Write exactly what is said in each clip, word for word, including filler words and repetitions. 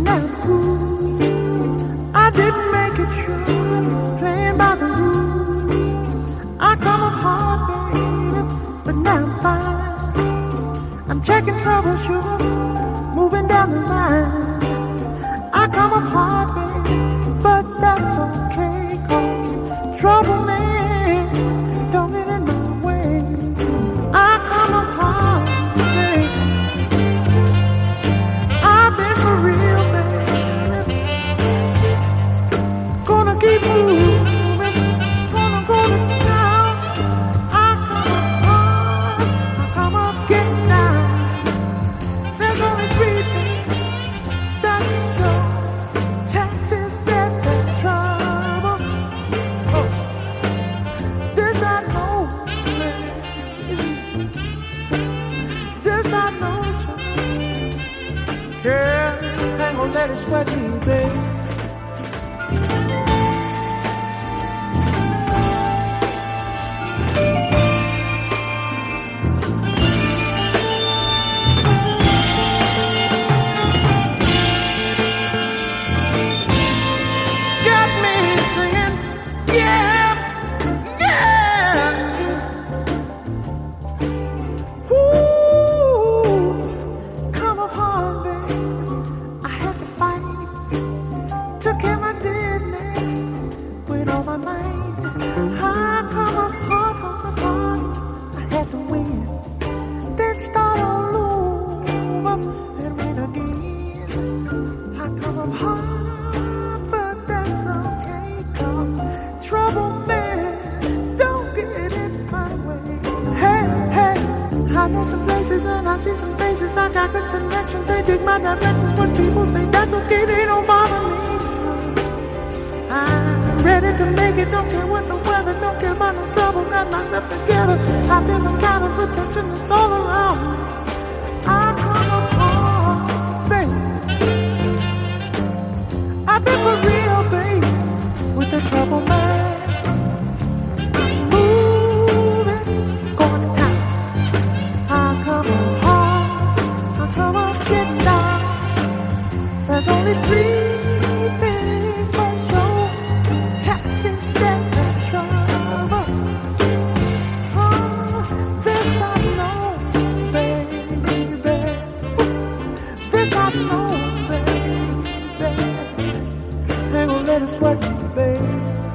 now I'm cool. I didn't make it sure, playing by the rules. I come up hard, baby, but now I'm fine. I'm checking troubleshoot, moving down the line. I come up hard, baby, but that's okay, 'cause trouble, man, don't get in my way. I come up hard, baby. I've been for real, baby. Gonna keep moving, gonna go to town. I come up hard, I come up getting down. There's only three things that can show: taxes, death, and trouble. Oh, this I know, baby. This I know, girl. Ain't gonna let it sweat me, baby. Got me singing, yeah, yeah. Ooh, come up hard, baby. I had to fight, took care of my business with all my might. I come up hard, hard, hard. I had to win, then start all over and win again. I come up hard, but that's okay, 'cause trouble, man, don't get in my way. Hey, hey, I know some places and I see some faces. I got good connections, they dig my directions. When people say that's okay, they don't bother me. I'm ready to make it, don't care what the weather, don't care about no trouble. Got myself together, I feel the kind of protection that's all around me. I come up hard, baby. I've been for real, baby, with the trouble, man. Moving, going to town. I come up hard, I come up getting down. There's only three things for sure: taxes, death, and trouble. Oh, this I know, baby. This I know, baby. Ain't gonna let it sweat me, baby.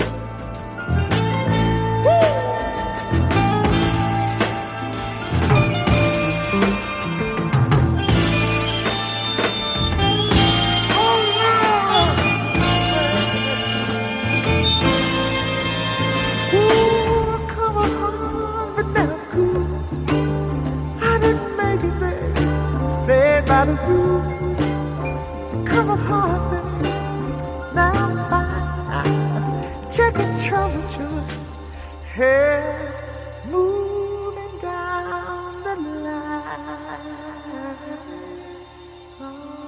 Ooh, come on, but now I'm cool. I didn't make it, baby. Played by the rules. Come up hard, baby. Now I'm fine. Checking troubleshoot. Hey, moving down the line. Oh.